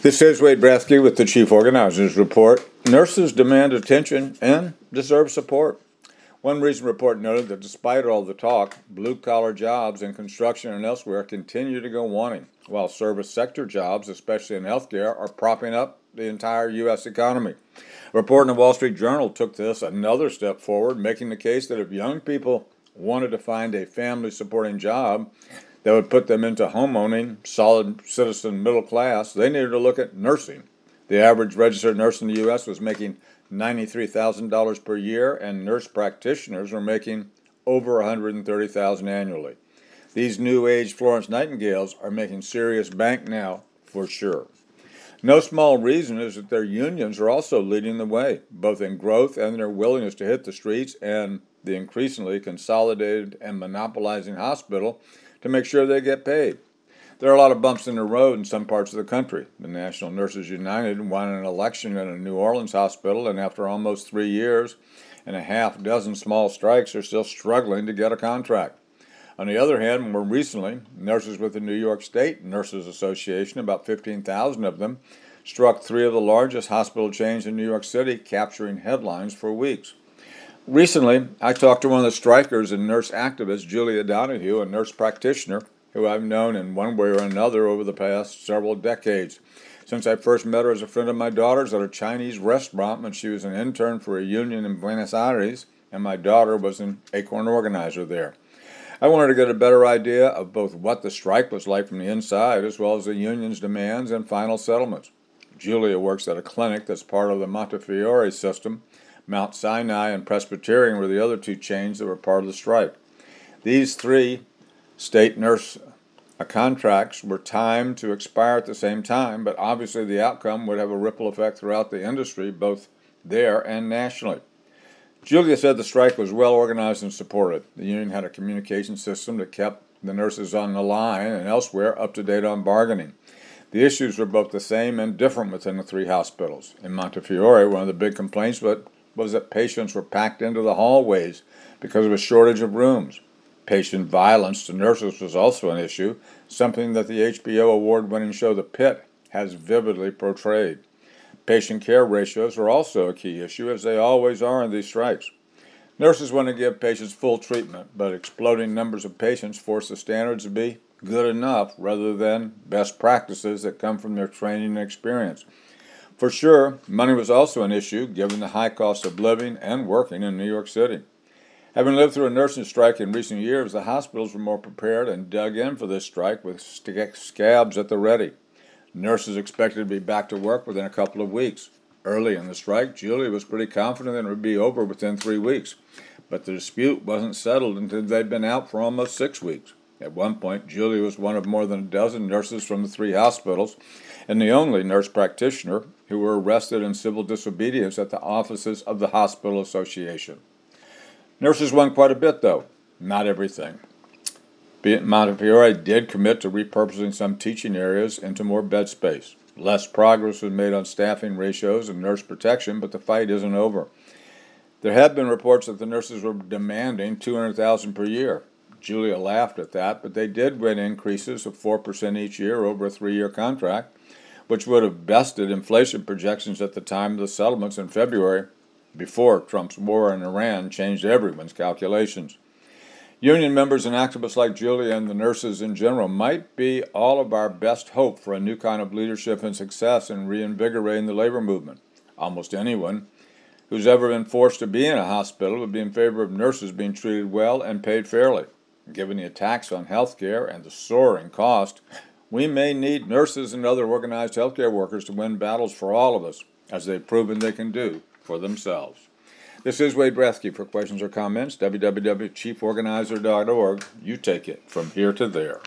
This is Wade Brathke with the Chief Organizers Report. Nurses demand attention and deserve support. One recent report noted that despite all the talk, blue-collar jobs in construction and elsewhere continue to go wanting, while service sector jobs, especially in healthcare, are propping up the entire U.S. economy. A report in the Wall Street Journal took this another step forward, making the case that if young people wanted to find a family-supporting job that would put them into homeowning, solid citizen middle class, they needed to look at nursing. The average registered nurse in the U.S. was making $93,000 per year, and nurse practitioners are making over $130,000 annually. These new age Florence Nightingales are making serious bank now, for sure. No small reason is that their unions are also leading the way, both in growth and their willingness to hit the streets and the increasingly consolidated and monopolizing hospital to make sure they get paid. There are a lot of bumps in the road in some parts of the country. The National Nurses United won an election in a New Orleans hospital, and after almost 3 years and a half dozen small strikes are still struggling to get a contract. On the other hand, more recently, nurses with the New York State Nurses Association, about 15,000 of them, struck 3 of the largest hospital chains in New York City, capturing headlines for weeks. Recently, I talked to one of the strikers and nurse activist, Julia Donahue, a nurse practitioner who I've known in one way or another over the past several decades. Since I first met her as a friend of my daughter's at a Chinese restaurant when she was an intern for a union in Buenos Aires, and my daughter was an Acorn organizer there. I wanted to get a better idea of both what the strike was like from the inside as well as the union's demands and final settlements. Julia works at a clinic that's part of the Montefiore system. Mount Sinai and Presbyterian were the other 2 chains that were part of the strike. These 3 state nurse contracts were timed to expire at the same time, but obviously the outcome would have a ripple effect throughout the industry, both there and nationally. Julia said the strike was well organized and supported. The union had a communication system that kept the nurses on the line and elsewhere up to date on bargaining. The issues were both the same and different within the 3 hospitals. In Montefiore, one of the big complaints was that patients were packed into the hallways because of a shortage of rooms. Patient violence to nurses was also an issue, something that the HBO award-winning show The Pit has vividly portrayed. Patient care ratios are also a key issue, as they always are in these strikes. Nurses want to give patients full treatment, but exploding numbers of patients force the standards to be good enough rather than best practices that come from their training and experience. For sure, money was also an issue, given the high cost of living and working in New York City. Having lived through a nursing strike in recent years, the hospitals were more prepared and dug in for this strike with scabs at the ready. Nurses expected to be back to work within a couple of weeks. Early in the strike, Julia was pretty confident that it would be over within 3 weeks, but the dispute wasn't settled until they'd been out for almost 6 weeks. At one point, Julia was one of more than a dozen nurses from the 3 hospitals and the only nurse practitioner who were arrested in civil disobedience at the offices of the Hospital Association. Nurses won quite a bit, though. Not everything. Montefiore did commit to repurposing some teaching areas into more bed space. Less progress was made on staffing ratios and nurse protection, but the fight isn't over. There have been reports that the nurses were demanding $200,000 per year. Julia laughed at that, but they did win increases of 4% each year over a 3-year contract, which would have bested inflation projections at the time of the settlements in February, before Trump's war in Iran changed everyone's calculations. Union members and activists like Julia and the nurses in general might be all of our best hope for a new kind of leadership and success in reinvigorating the labor movement. Almost anyone who's ever been forced to be in a hospital would be in favor of nurses being treated well and paid fairly. Given the attacks on health care and the soaring cost, we may need nurses and other organized healthcare workers to win battles for all of us, as they've proven they can do for themselves. This is Wade Brathke. For questions or comments, www.chieforganizer.org. You take it from here to there.